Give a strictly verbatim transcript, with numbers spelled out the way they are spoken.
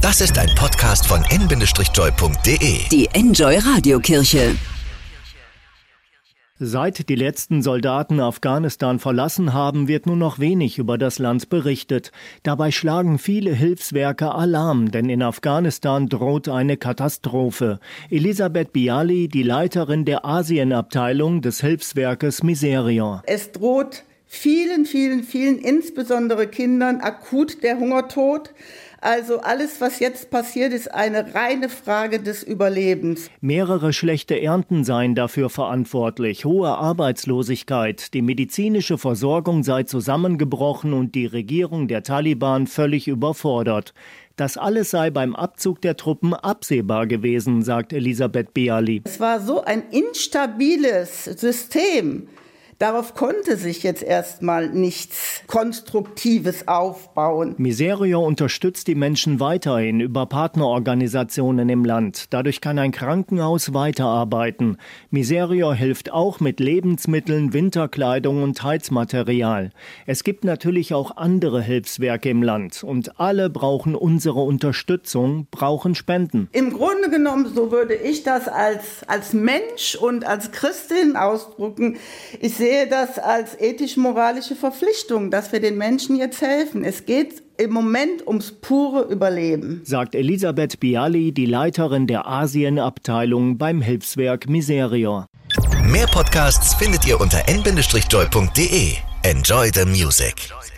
Das ist ein Podcast von n Bindestrich joy punkt de. Die Enjoy Radiokirche. Seit die letzten Soldaten Afghanistan verlassen haben, wird nur noch wenig über das Land berichtet. Dabei schlagen viele Hilfswerke Alarm, denn in Afghanistan droht eine Katastrophe. Elisabeth Bialy, die Leiterin der Asienabteilung des Hilfswerkes Miserior. Es droht vielen, vielen, vielen, insbesondere Kindern, akut der Hungertod. Also alles, was jetzt passiert, ist eine reine Frage des Überlebens. Mehrere schlechte Ernten seien dafür verantwortlich, hohe Arbeitslosigkeit, die medizinische Versorgung sei zusammengebrochen und die Regierung der Taliban völlig überfordert. Das alles sei beim Abzug der Truppen absehbar gewesen, sagt Elisabeth Bialy. Es war so ein instabiles System. Darauf konnte sich jetzt erstmal nichts Konstruktives aufbauen. Miserior unterstützt die Menschen weiterhin über Partnerorganisationen im Land. Dadurch kann ein Krankenhaus weiterarbeiten. Miserior hilft auch mit Lebensmitteln, Winterkleidung und Heizmaterial. Es gibt natürlich auch andere Hilfswerke im Land. Und alle brauchen unsere Unterstützung, brauchen Spenden. Im Grunde genommen, so würde ich das als, als Mensch und als Christin ausdrücken. Ich sehe Ich sehe das als ethisch-moralische Verpflichtung, dass wir den Menschen jetzt helfen. Es geht im Moment ums pure Überleben, sagt Elisabeth Bialy, die Leiterin der Asienabteilung beim Hilfswerk Miserior. Mehr Podcasts findet ihr unter n Bindestrich joy punkt de. Enjoy the music.